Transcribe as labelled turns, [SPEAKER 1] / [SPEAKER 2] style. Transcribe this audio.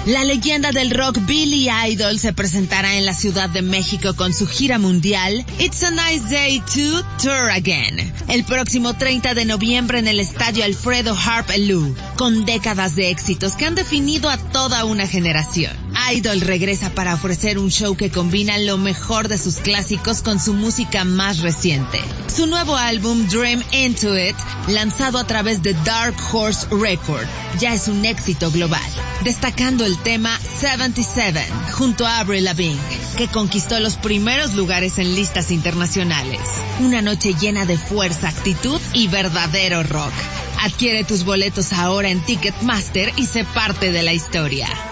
[SPEAKER 1] La leyenda del rock Billy Idol se presentará en la Ciudad de México con su gira mundial It's a Nice Day to Tour Again, el próximo 30 de noviembre en el Estadio Alfredo Harp Lou, con décadas de éxitos que han definido a toda una generación. Idol regresa para ofrecer un show que combina lo mejor de sus clásicos con su música más reciente. Su nuevo álbum Dream Into It, lanzado a través de Dark Horse Record, ya es un éxito global, destacando el tema 77 junto a Avril Lavigne, que conquistó los primeros lugares en listas internacionales. Una noche llena de fuerza, actitud y verdadero rock. Adquiere tus boletos ahora en Ticketmaster y sé parte de la historia.